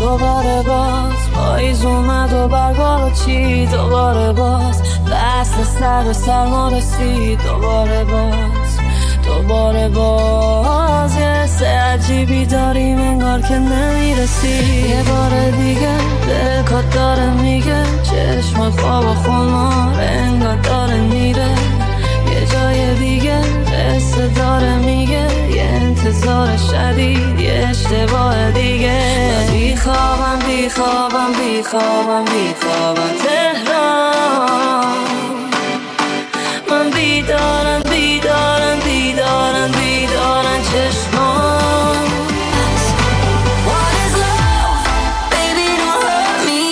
دوباره باز پاییز اومد و برگا چی دوباره باز دست سر و سرما رسید دوباره باز یه حس عجیبی داریم انگار که نمیرسی یه بار دیگه دلکات داره میگه چشم خواب و خمار انگار داره میره یه جای دیگه قصه داره میگه یه انتظار شدید یه اشتباه دیگه من بیخوابم تهران من بیدارم چشمان What is love? Baby don't hurt me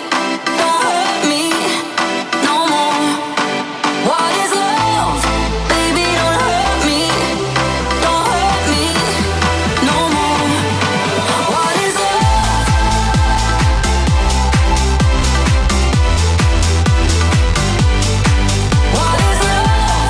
no more What is love? Baby don't hurt me no more What is love? What is love?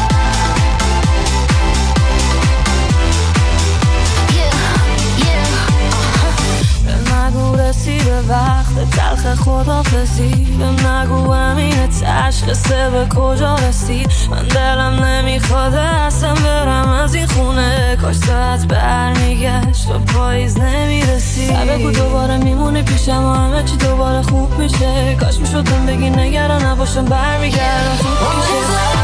به وقت تلخ خدافزی به نگو امین تشخصه به کجا رسید من دلم نمیخواد اصلا برم از این خونه کاش ساعت برمیگشت و پاییز نمیرسی بگو دوباره میمونه پیشم و همه چی دوباره خوب میشه کاش میشد بهم بگی نگران نباشم برمیگردم خوب میشه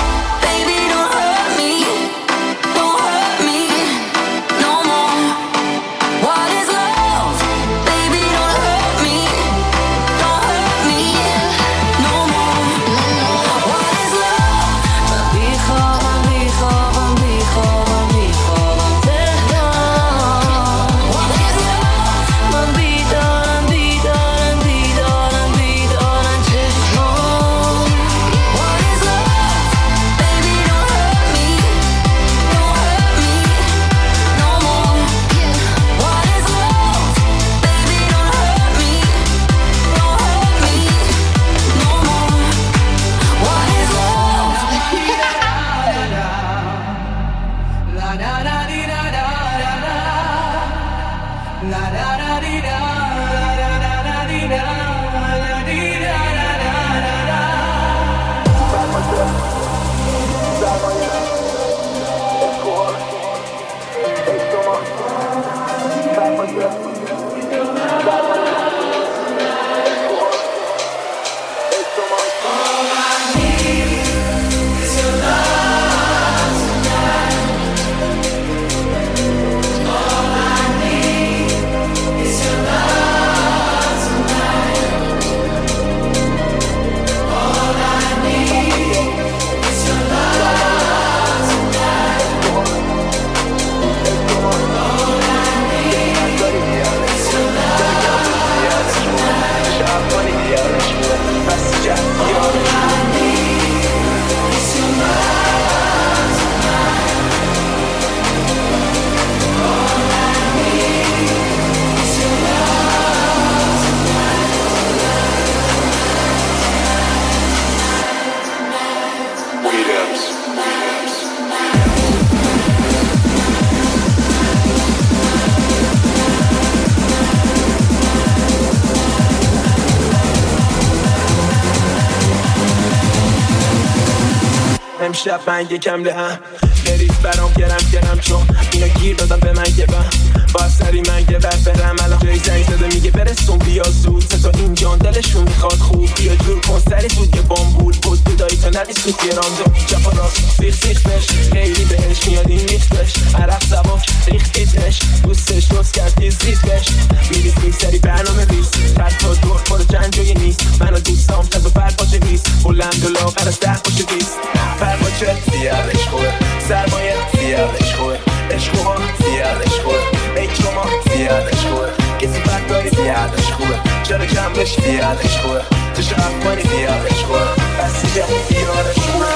امشب من یکم لهم بریز برام گرم چون اینا گیر دادم به من یه با سری من یه برم الان جایی زنگ زده میگه برسون بیا زود تا اینجان دلشون میخواد خوب بیا جور کن سری زود یه بامبول بود بدایی تا نبیس تو گرام دو چپا راست سیخ بش خیلی بهش میاد این ریختش عرق زباک ریختیتش دوستش دوست کرد ریز بش میریز سری برنامه ریز تا دور پر جنجوی نیست منو دوستام تازه فرپاچه ریز بلند و لاغر از 10 پاچه ریز فرپاچه زیادش خوبه سرمایه زیادش خوبه عشقوها زیادش خوبه ای شما زیادش خوبه کسی بد داری زیادش خوبه چرا کم بشی زیادش خوبه تو شرف کنی زیادش خوبه بس دیگه زیادش خوبه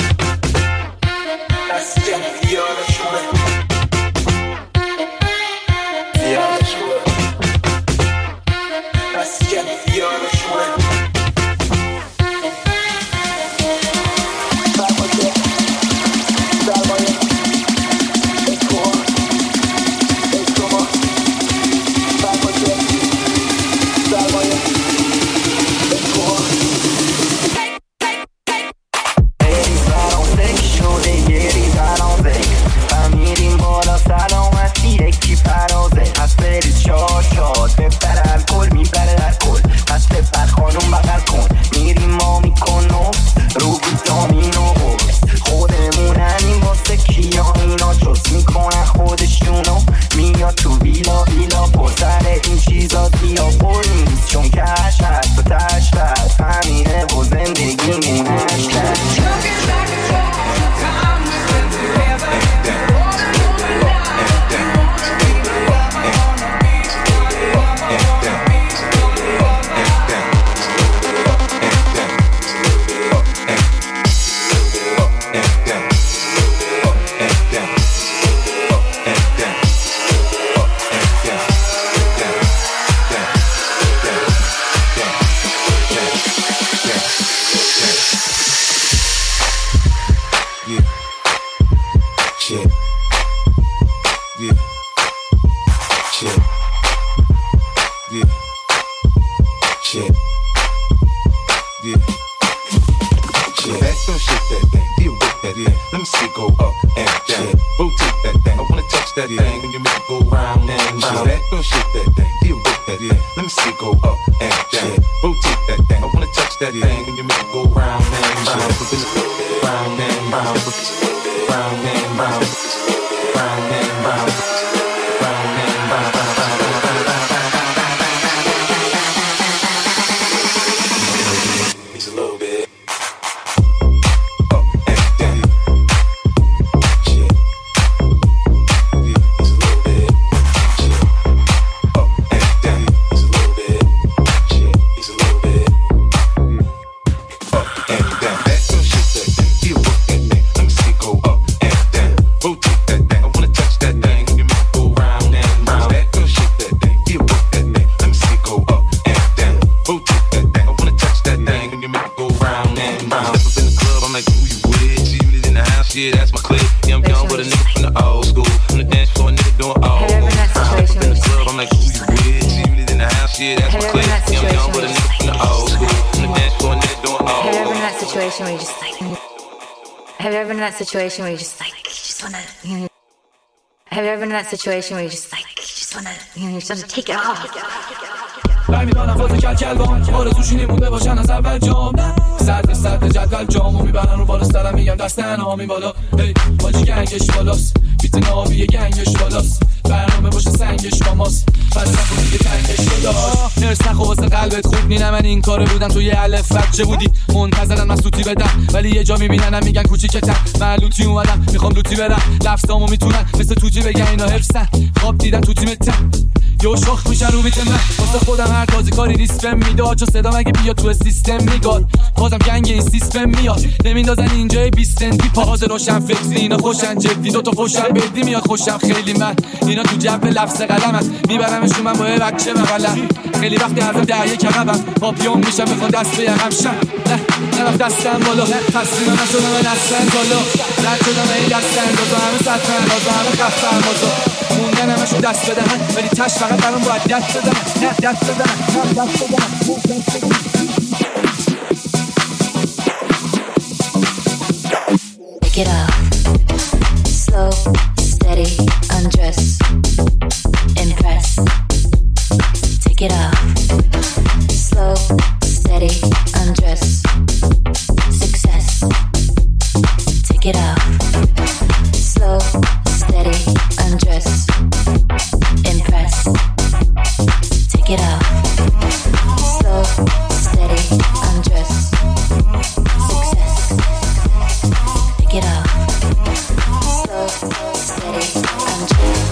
بس دیگه زیادش خوبه زیادش خوبه بس دیگه زیادش خوبه Shit. Yeah. Shit. Yeah. Shit. Back on shit that thing. Deal with that thing. Let me see it go up and down. Rotate that thing. I wanna touch that thing when you make it go round and round. Back on shit that thing. Deal with that thing. Let me see it go up and down. Rotate that thing. I wanna touch that thing when you make it go round and round. Round and round. Round and round. Round and round. Round and round. It's a little bit up and down. Shit. Yeah, it's a little bit. Shit. Up and down. It's a little bit. Shit. It's a little bit. Up and down. That's some shit that thing. You look at me. Let me see go up and down. Rotate that thing. I wanna touch that thing. You make it go round and round. That's some shit that thing. You look at me. Let me see go up and down. Rotate that thing. I wanna touch that thing. And you make it go round and round. Step up in the club, I'm like, who you with? See you in the house, yeah, that's my clique. Yeah, I'm young with a nigga from the old school. On the dance floor, a nigga doing all. Step up in the club, I'm like, who you with? See you in the house, yeah, that's my clique. Yeah, I'm young with a nigga from the old school. On the dance floor, a nigga doing all. Have you ever in that situation where you just like? Have you ever been in that situation where you just like, you just wanna? Have you ever been in that situation where you just like, you just wanna, you just wanna take it off? برمیدانم فاز کلکلوان آرزوشینی مونده باشن از اول جام صد جدول جامو میبرن رو بالا سرم میگم دست تنها بالا هی باجی گنگش بالاست بیت نابی گنگش بالاست برنامه باشه سنگش با ماست پس نکن دیگه تنگش داشت نرس نخو واسه قلبت خوب نینه من این کاره بودم توی الف بچه بودی منتظرن من سوتی بدم ولی یه جا میبیننم میگن کوچیکتم من لوتی اومدم میخوام لوتی برم لفظامو میتونن مثل توتی بگن اینا حفظن خواب دیدن تو تیمتم یو شخ میشن رو بیت من واسه خودم هر تازی کاری ریسپم میداد چون صدا مگه بیا تو سیستم میگاد بازم گنگ این سیستم میاد نمیندازن اینجای 20 سنتی پاهاز روشن فکری اینا خوشن جدی دوتا فوشن بدی میاد خوشم خیلی من اینا تو جبه لفظ قلمن میبرمشون من با یه بچه بغلم خیلی وقتی ازم دریه کقبم پاپیون میشم بخوام دست به یقم شم نرفت دستم بالا تصمیمم نشدم من دستم بالا رد شدم این دستم بازا همه سطرن بازا همه خفتن بازا موندن همشون دست بدهن ولی تش فقط برام باید دست بدن نه دست بدن نه دست بدن Pick it up, slow, steady, undress, impress. Take it up, slow, steady, undress, success. Take it up, slow, steady, undress, impress. Take it up, slow, steady, undress, success. Pick it up, slow, steady, undress.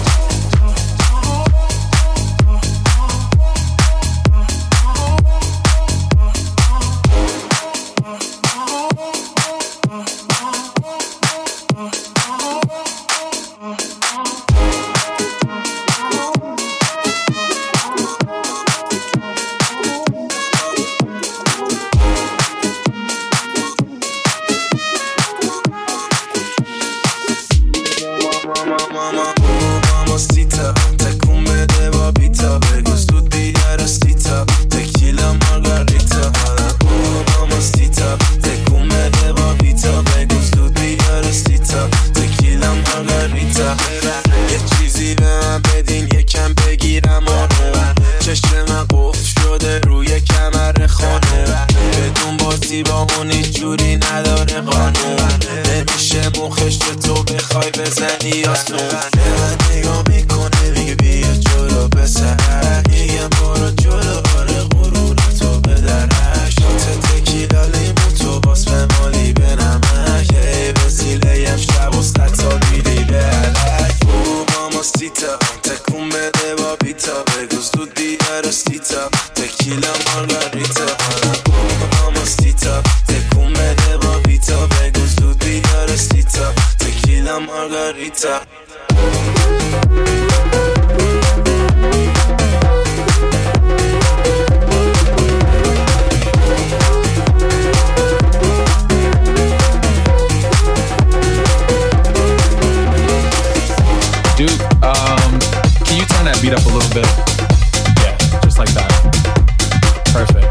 that beat up a little bit. Yeah, just like that. Perfect.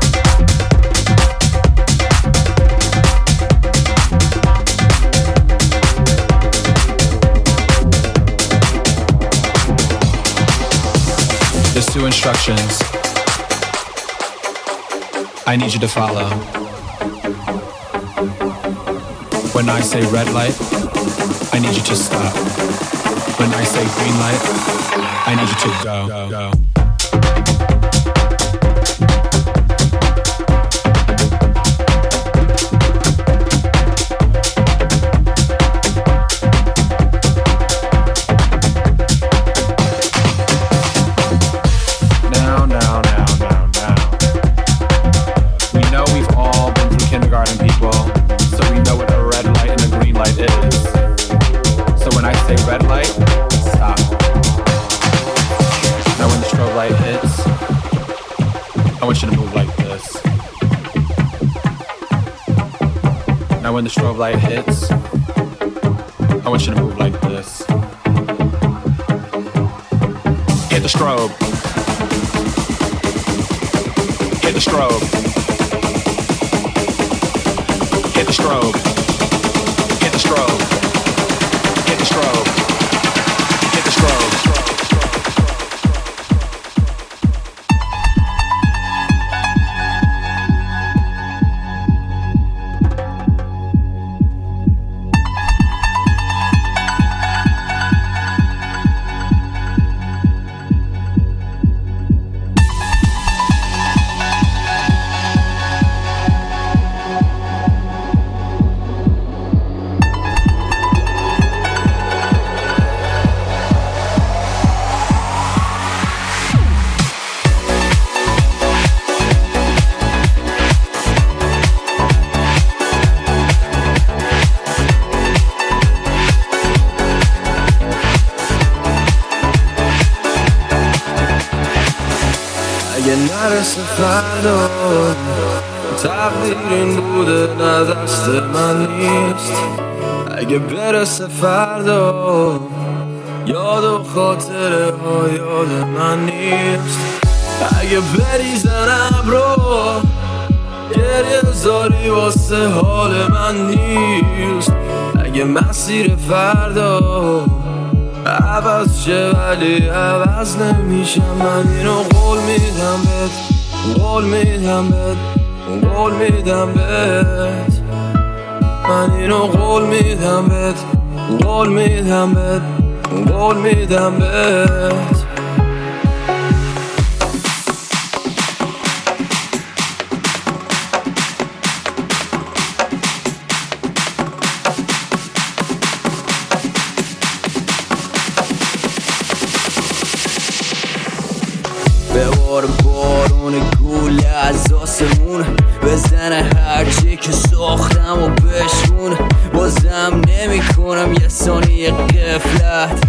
There's 2 instructions I need you to follow. When I say red light, I need you to stop. When I say green light, I need you to go. When the strobe light hits, I want you to move like this. Hit the strobe. Hit the strobe. Hit the strobe. Hit the strobe. Hit the strobe. Hit the strobe. فردا تقدیر این بوده نه دست من نیست. اگه برسه فردا یاد و خاطره ها یاد من نیست. اگه بریزن ابرو گریه زاری واسه حال من نیست. اگه مسیر فردا عوض شه ولی عوض نمیشم. من اینو قول میدم بهت، قول میدم بهت، قول میدم بهت. من اینو قول میدم بهت، قول میدم بهت، قول میدم بهت. ببار بارون گوله از آسمون بزنه هرچی که ساختم و بشون. بازم نمی کنم یه ثانیه غفلت،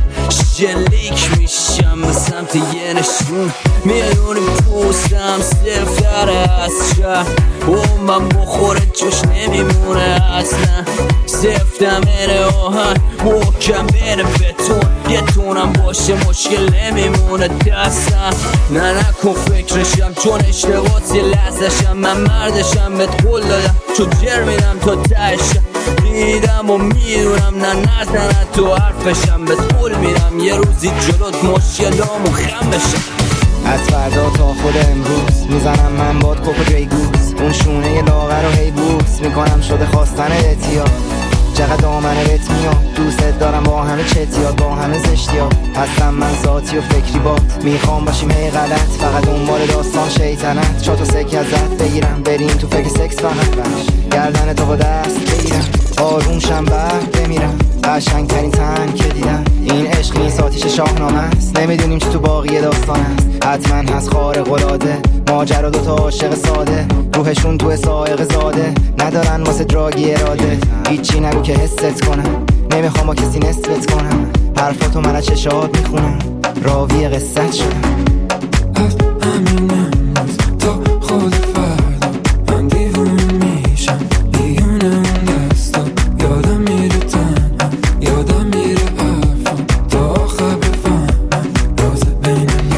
شلیک میشم به سمت یه نشون. میدونی پوستم سفتر از شهر و من بخوره جوش نمیمونه اصلا. سفتم اینه آهن محکم بین بتون، یه تونم باشه مشکل نمیمونه دستم. نه نکن فکرشم چون اشتباس یه لحظشم. من مردشم بهت قول دادم چون جر میدم تا تهشم. دیدم و میدونم نه نزنه تو حرفشم. بهت قول میدم یه روزی جلوت مشکلامو خم بشم. از فردا تا خود امروز میزنم من باد کوکو جیگوز. اون شونه ی لاغر رو هی بوکس میکنم شده خواستن اتیاد. چقدر دامنه بهت میاد دوست دارم با همه چتیات با همه زشتیات. هستم من ذاتی و فکری بات میخوام باشیم هی غلط. فقط دنبال داستان شیطنت چاتو سکی ازت بگیرم. بریم تو فکر سکس فقط گردن تو با دست بگیرم. آرومشم بعد بمیرم قشنگ ترین تن که دیدم. این عشق نیست آتیش شاهنامه است. نمیدونیم چی تو باقی داستان است. حتما هست خارق العاده ماجرا دوتا عاشق ساده. روحشون تو سائق زاده ندارن واسه دراگی اراده. هیچی نگو که حست کنم نمیخوام با کسی نسبت کنم. حرفاتو من از چشات میخونم راوی قصت شدم. از همین امروز تا خود فردا من دیوونه میشم. دیونه اون دستا یادم میره تنها. یادم میره حرفم تا آخر بفهمم راز بین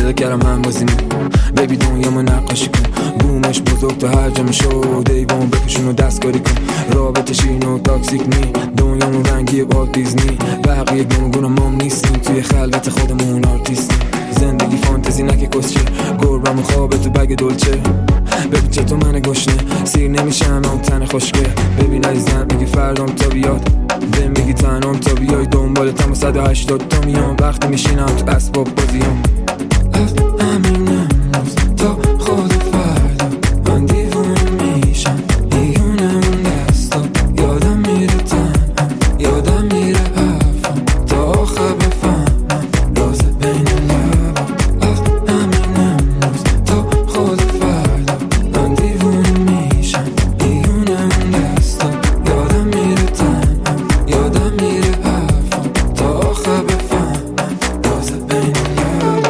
پیدا کردم هم بازی بیبی دنیامو نقاشی کن بومش بزرگ تا هر جا شد ایوان بکشون و دستکاری کن رابطه شیرین و تاکسیک نی دنیامو رنگی با دیزنی بقیه گمگون مام نیستیم توی خلوت خودمون آرتیستیم زندگی فانتزی نکه کسچه گربم خوابه تو بگ دلچه ببین چطور من گشنه سیر نمیشم هم تن خوشگه ببین عزیزم میگی فردام تا بیاد به میگی تنام تا بیای دنبالتم و 180 تا میام وقتی میشینم تو اسباب بازیام از همین امروز تا خود فردا من دیوونه میشم دیونه اون دستا یادم میره تنها یادم میره حرفم تا آخر بفهمم راز بین لبا از همین امروز تا خود فردا من دیوونه میشم دیونه اون دستا یادم میره تنها یادم میره حرفم تا آخر بفهمم راز بین لبا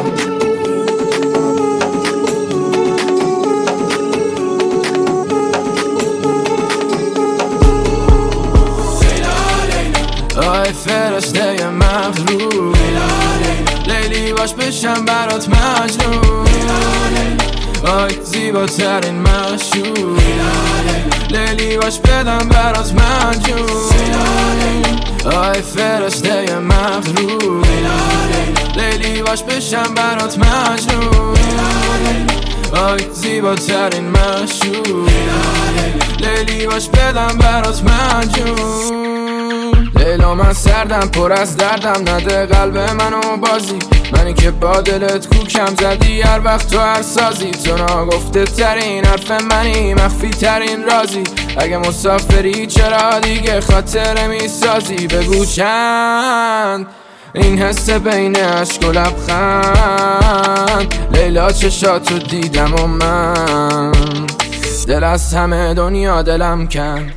آی فرشته مغرور لیلی باش بشم برات مجنون آی زیباترین معشوق لیلی باش بدم برات مجنون آی فرشته مغرور لیلی باش بشم برات مجنون آی زیباترین معشوق لیلی باش بدم برات مجنون لیلا من سردم پر از دردم نده قلب منو بازی منی که با دلت کوکم زدی هر وقت تو هر سازی تو ناگفته ترین حرف منی مخفی ترین رازی اگه مسافری چرا دیگه خاطره میسازی بگو چند این حس بین عشق و لبخند لیلا چشاتو دیدم و من دل از همه دنیا دلم کن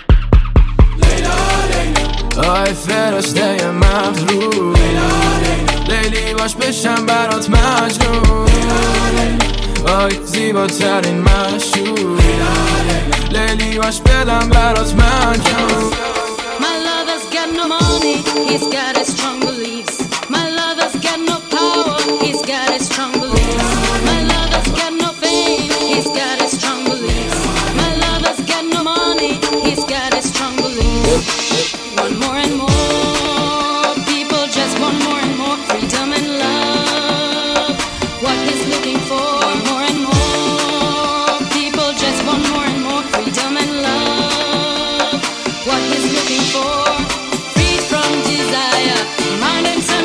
آی فرشته مغرور لیلی باش بشم برات مجنون آی زیباترین معشوق لیلی باش بدم برات مجنون My lover's got no money, he's got his strong beliefs. My lover's got no power, he's got his strong beliefs. My lover's got no fame, he's got his strong beliefs. My lover's got no money, he's got his strong beliefs. Want more and more, people just want more and more freedom and love. What he's looking for, more and more, people just want more and more freedom and love. What he's looking for, free from desire, mind and soul.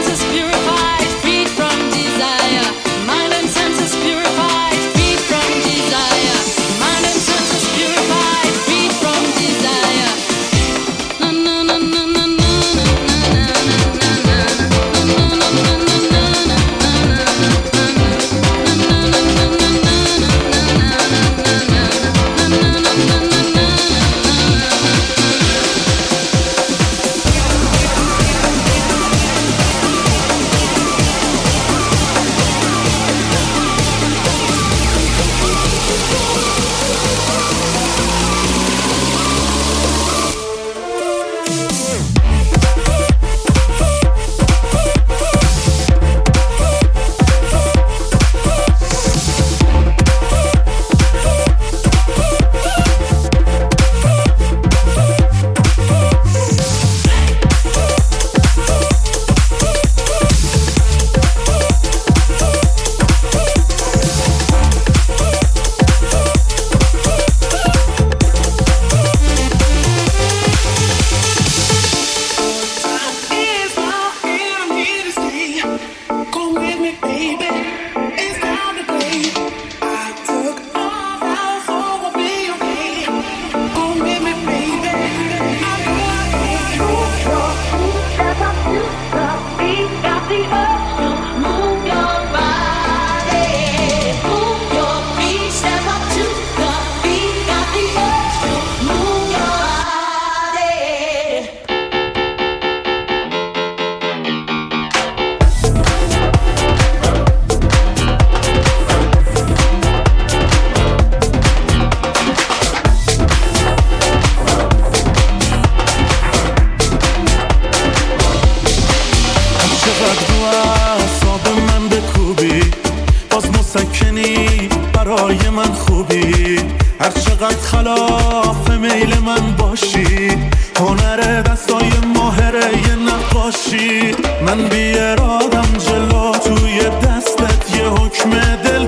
هر چقدر خلاف میل من باشی، هنر دستای ماهره یه نقاشی. من بی ارادم جلو توی دستت یه حکم دل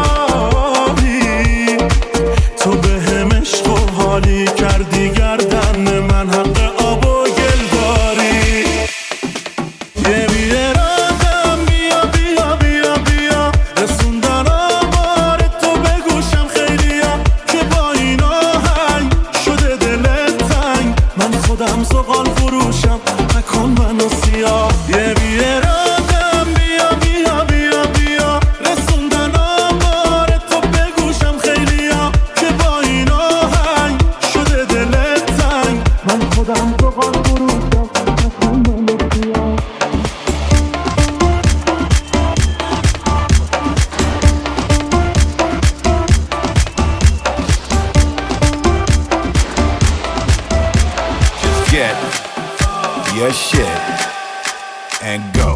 داری، تو به هم عشق و حالی کردی گردن من حق آب و گل داری. یه بی ارادم بیا بیا بیا بیا، رسوندن آمار تو به گوشم خیلیا، که با این آهنگ شده دلت تنگ، من خودم زغال فروشم نکن منو سیاه. یه بی ارادم بیا بیا بیا بیا، رسوندن آمار تو به گوشم خیلیا، که با این آهنگ شده دلت تنگ، من خودم زغال فروشم نکن منو سیاه. Get your shit and go.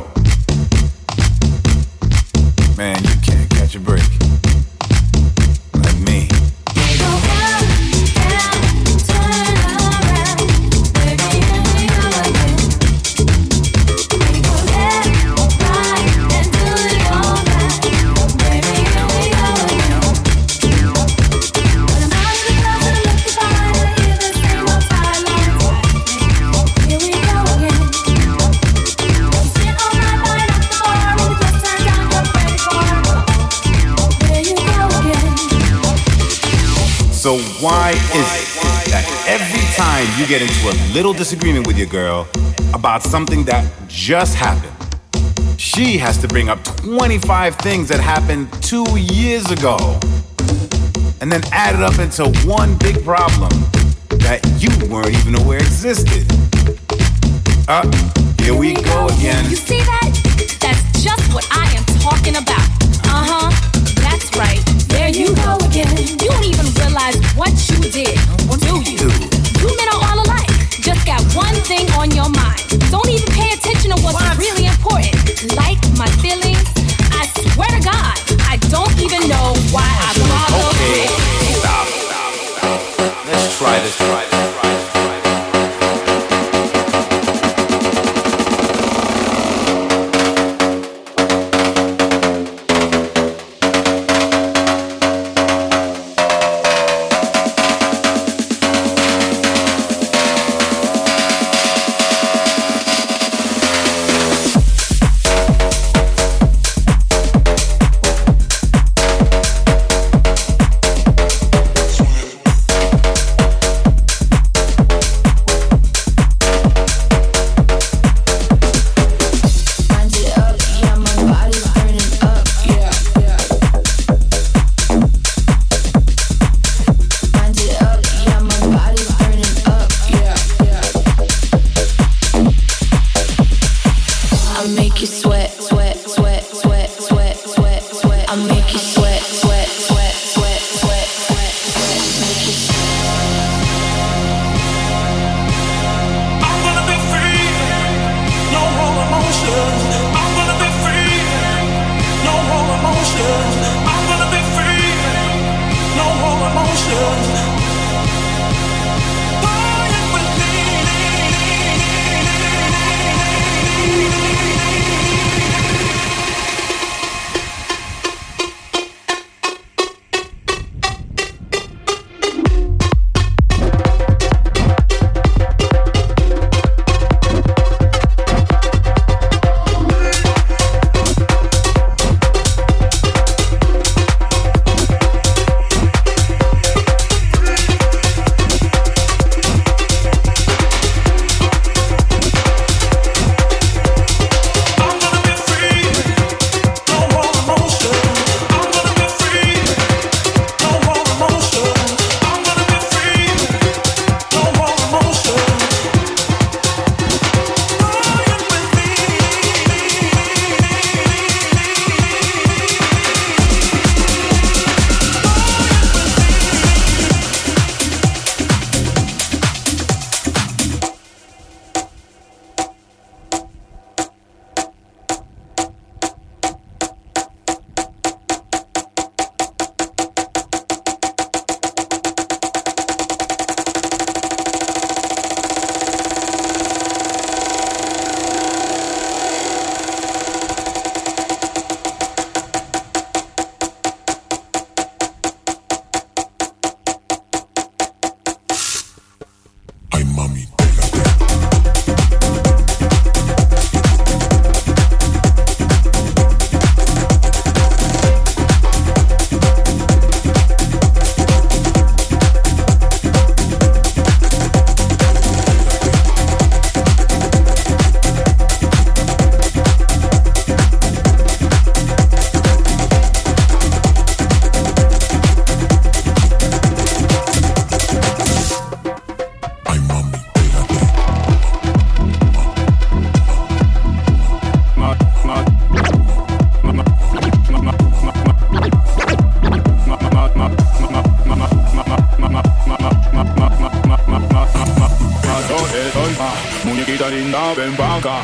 Man, you can't catch a break like me. So why is it that every time you get into a little disagreement with your girl about something that just happened, she has to bring up 25 things that happened 2 years ago and then add it up into one big problem that you weren't even aware existed? Here we go again. You see that? That's just what I am talking about. Uh-huh, that's right. There you go again. You don't even realize what you did, do you? You men are all alike. Just got one thing on your mind. Don't even pay attention to what's really important. Like my feelings. I swear to God, I don't even know why I bother. Okay, stop. Let's try this.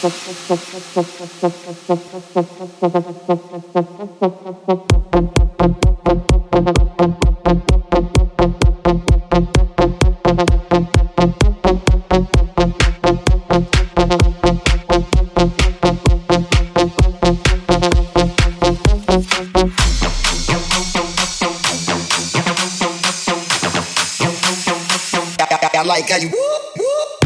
I like how you whoop, whoop.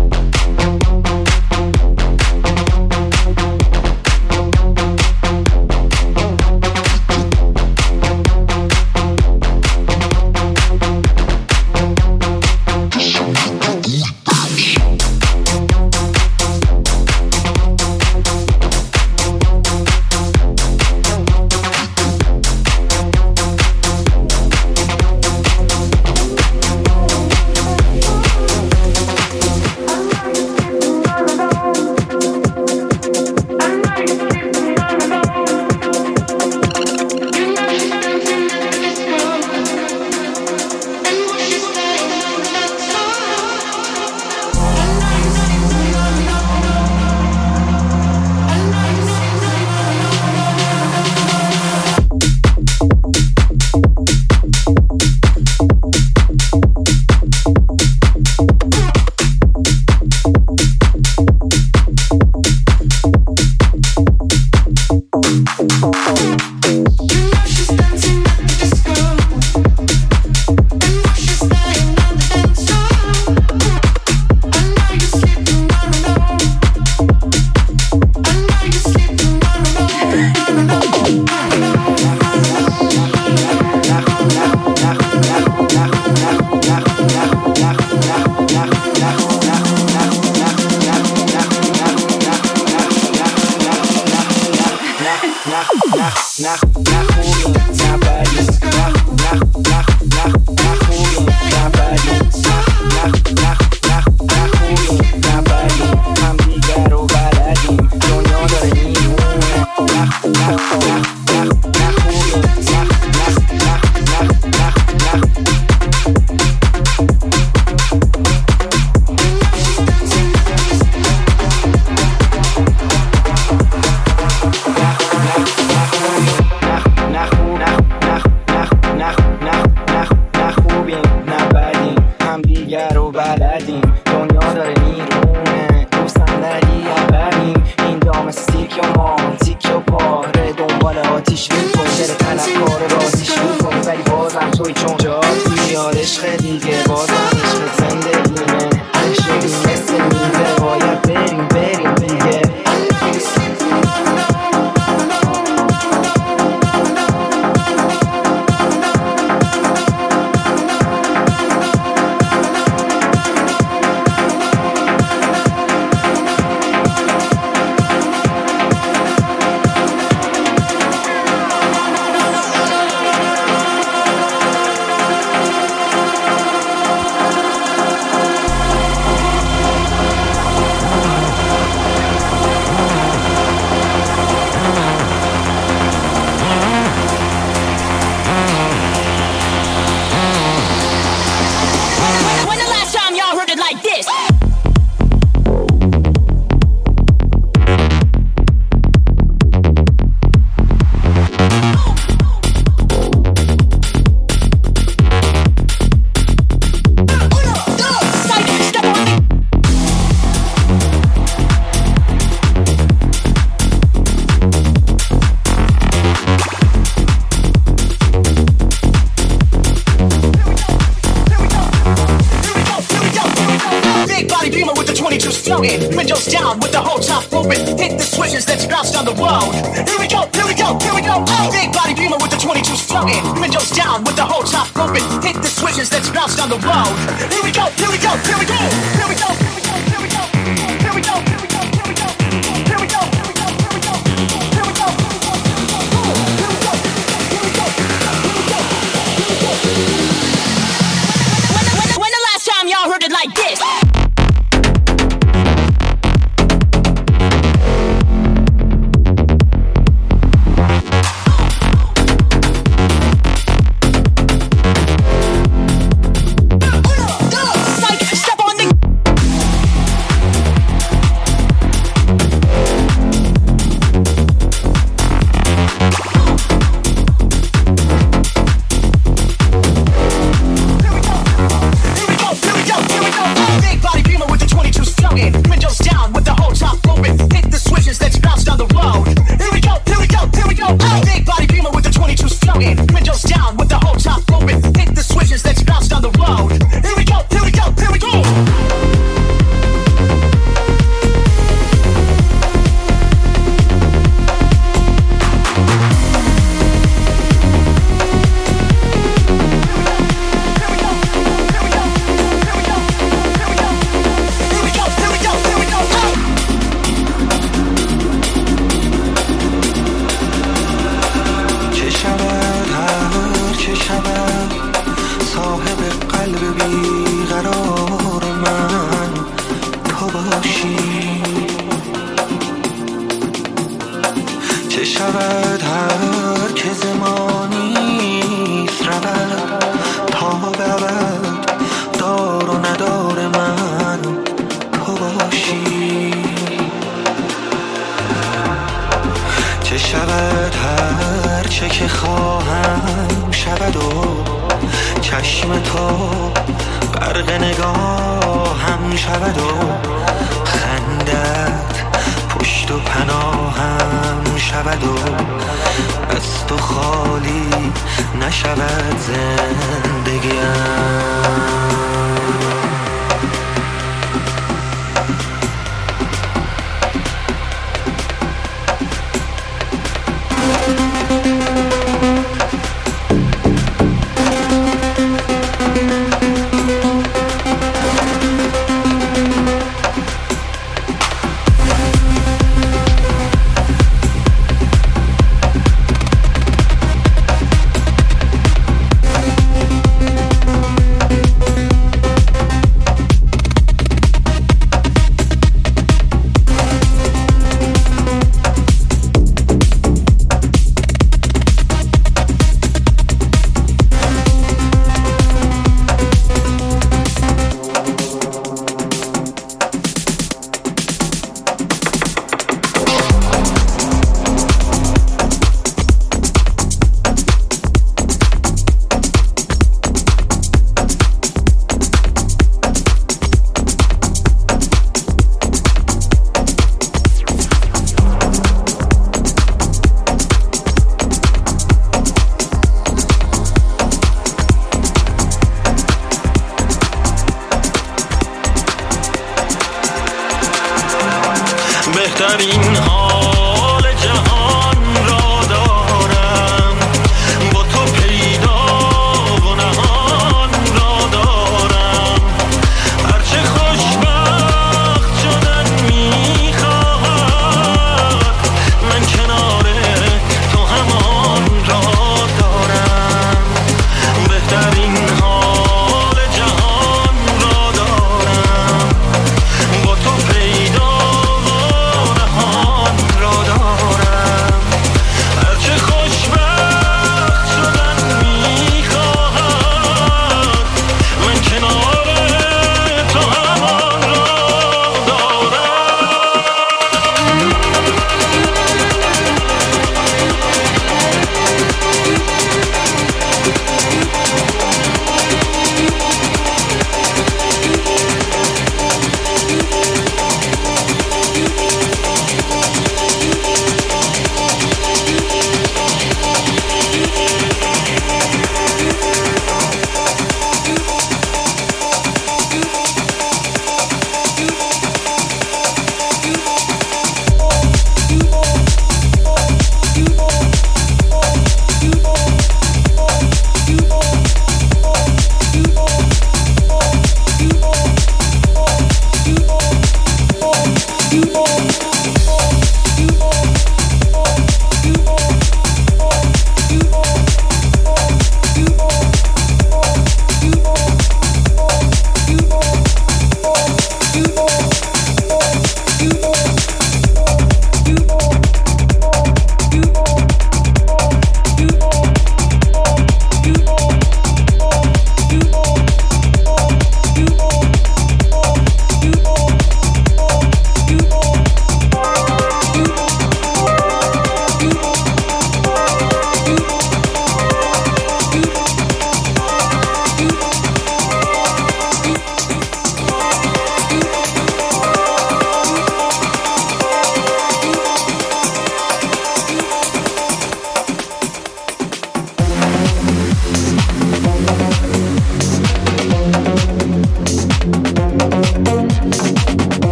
Windows down with the whole top open. Hit the switches, let's bounce down the road. Here we go, here we go, here we go. Oh, big body beamer with the 22s floating. Windows down with the whole top open. Hit the switches, let's bounce down the road. Here we go, here we go, here we go. Here we go, here we go, here we go. Here we go, here we go, here we go. Here we go, here we go, here we go. Here we go, here we go, here we go. Here we go, here we go. When the last time y'all heard it like this? چه شود صاحب قلب بیقرار من تو باشی. چه شود هر که زمانیست رود تا بود دار و ندار من تو باشی. چه شود هر چه که خواهم شود و چشم تو غرق نگاهم شود و خندت پشت و پناهم شود و از تو خالی نشود زندگیم.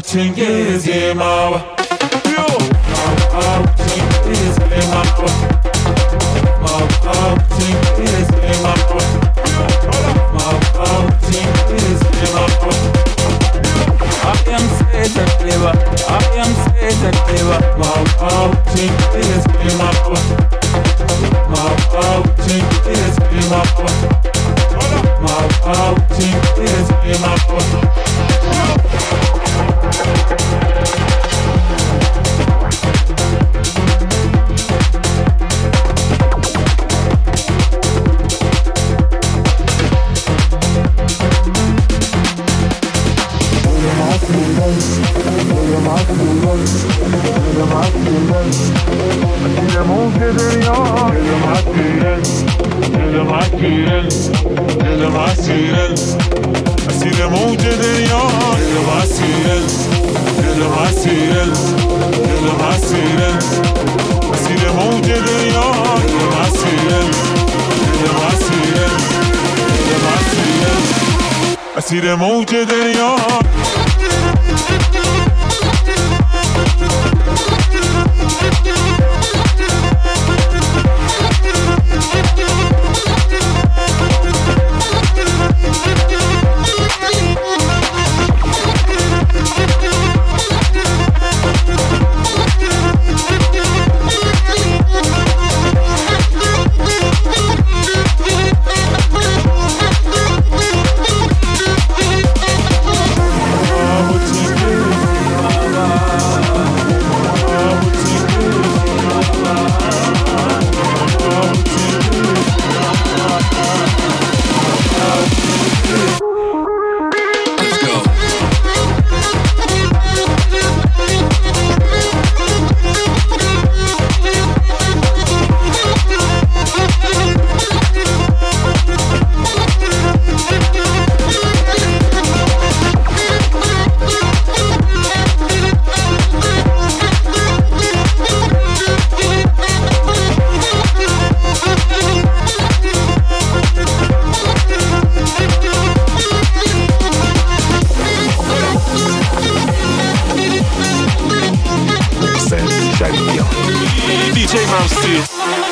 Chingiz Yemawa. Chingiz Yemawa. Chingiz Yemawa. Chingiz Yemawa. I am sage and clever. I am sage and clever. Chingiz Yemawa. Chingiz Yemawa. Chingiz Yemawa. اسیر موج دریا DJ Mouse